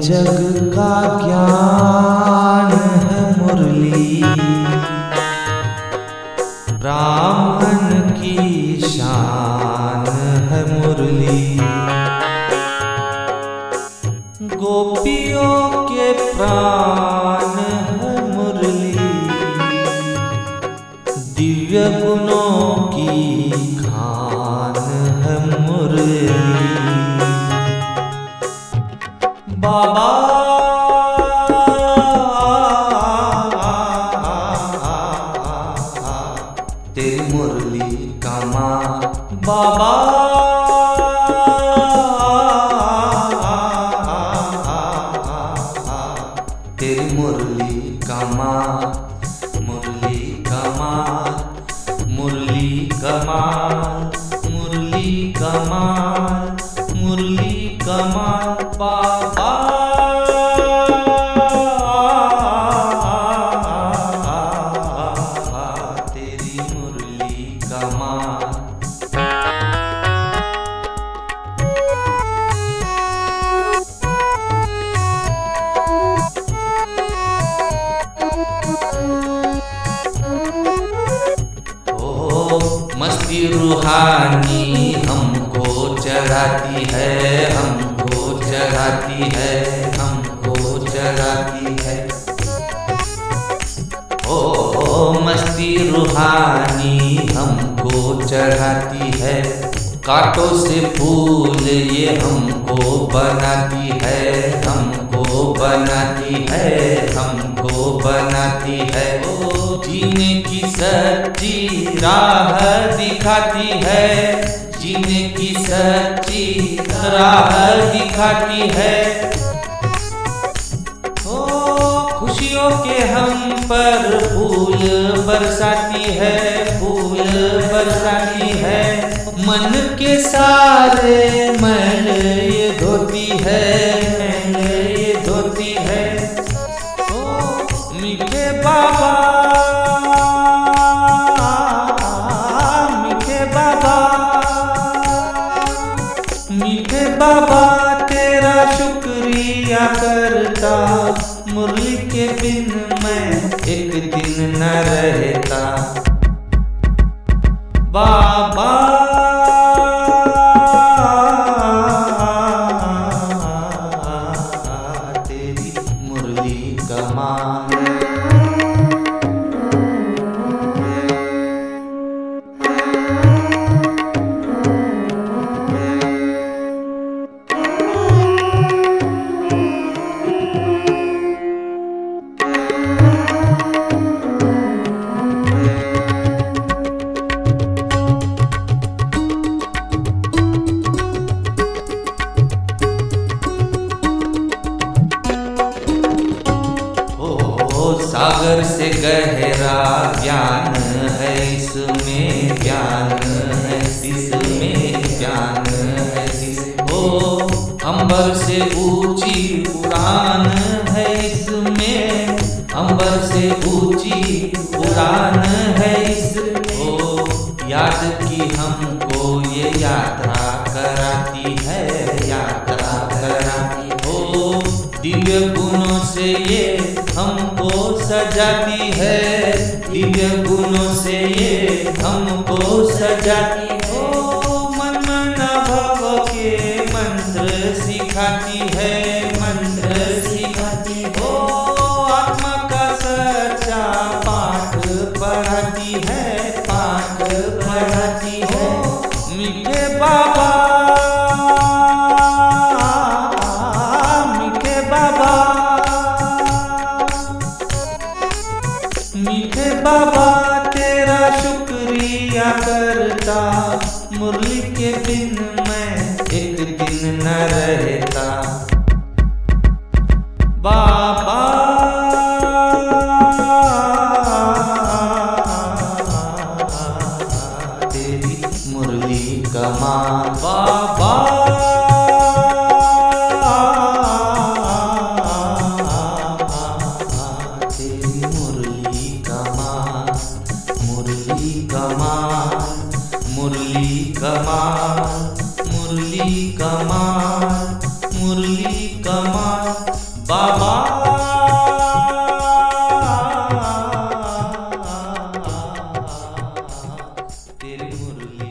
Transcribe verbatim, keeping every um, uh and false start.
जग का ज्ञान है मुरली, ब्राह्मण की शान है मुरली। गोपियों के प्राण है मुरली, दिव्य गुणों की खान है मुरली। बाबा तेरी मुरली का माँ, बाबा तेरी मुरली का माँ, मुरली का माँ, मुरली का माँ, मुरली का माँ, मुरली का माँ। बाबा तेरी मुरली का माँ। मस्ती रूहानी हमको चढ़ाती है, हमको चढ़ाती है, हमको चढ़ाती है। ओ मस्ती रूहानी हमको चढ़ाती है, कांटों से फूल ये हमको बनाती है, हमको बनाती है, हमको बनाती है। ओ जीने की सच्ची राह दिखाती है, जीने की सच्ची राह दिखाती है। ओ खुशियों के हम पर फूल बरसाती है, फूल बरसाती है। मन के सारे मैल ये धोती है, मैल ये धोती है। ओ मीठे बाबा, मीठे बाबा, मीठे बाबा तेरा शुक्रिया करता, मुरली के बिन मैं एक दिन न रहता। बाबा तेरी मुरली का माँ। सागर से गहरा ज्ञान है इसमें, ज्ञान है इसमें, ज्ञान है इसमें। ओ अंबर से ऊंची उड़ान है इसमें, अंबर से ऊंची उड़ान है इसमें। ओ याद की हमको ये यात्रा कराती है, यात्रा कराती। ओ दिव्य गुणों से ये हमको सजाती है, दिव्य गुणों से ये हमको सजाती है। ओ मन मन भव के मंत्र सिखाती है, मंत्र सिखाती है। ओ आत्मा का सच्चा पाठ पढ़ाती है, पाठ पढ़ाती है। मीठे बाबा, मीठे बाबा, मीठे बाबा तेरा शुक्रिया करता, मुरली के बिन मैं एक दिन न रहता। बाबा तेरी मुरली का माँ, बाबा तेरी मुरली का माँ, मुरली का माँ, मुरली का माँ, मुरली का माँ, मुरली का माँ। बाबा तेरी मुरली